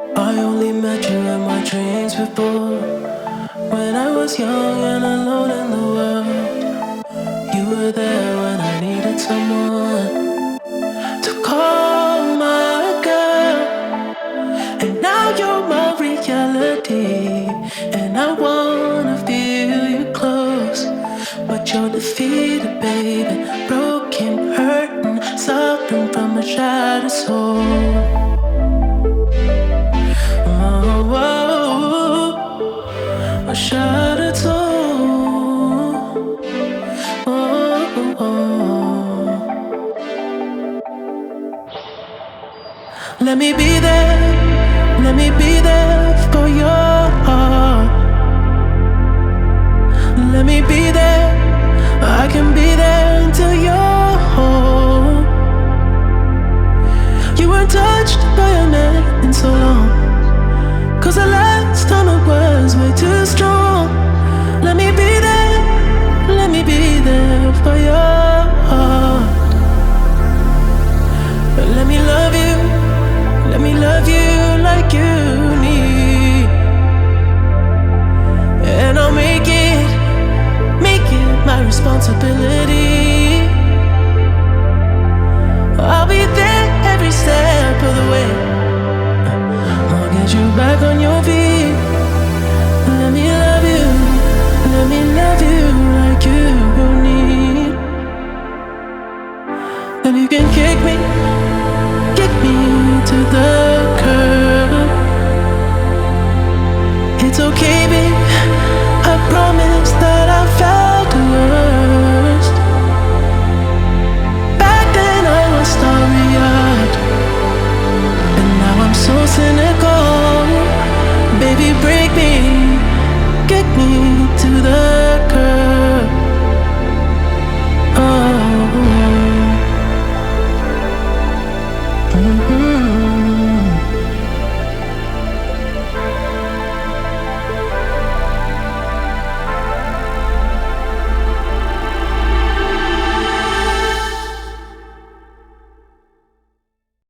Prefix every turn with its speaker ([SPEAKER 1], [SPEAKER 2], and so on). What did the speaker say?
[SPEAKER 1] I only met you in my dreams before. When I was young and alone in the world, you were there when I needed someone to call my girl. And now you're my reality, and I wanna feel you close. But you're defeated, baby, broken, hurting, suffering from a shattered soul. Oh, a shattered soul. Oh, oh. Let me be there. Let me be there for your heart. Let me be there. I can be there until you're home. You weren't touched by a man in so long, 'cause the last time it was way too strong. Let me be there. Let me be there for your heart. Let me love you. Let me love you like you need. And I'll make it my responsibility. I'll be there every step of the way. I'll get you back on your feet. Let me love you. Let me love you like you need. And you can kick me to the curb. It's okay, babe. I promise that I felt the worst. Back then I was starry-eyed, and now I'm so cynical. Baby, break me, get me to the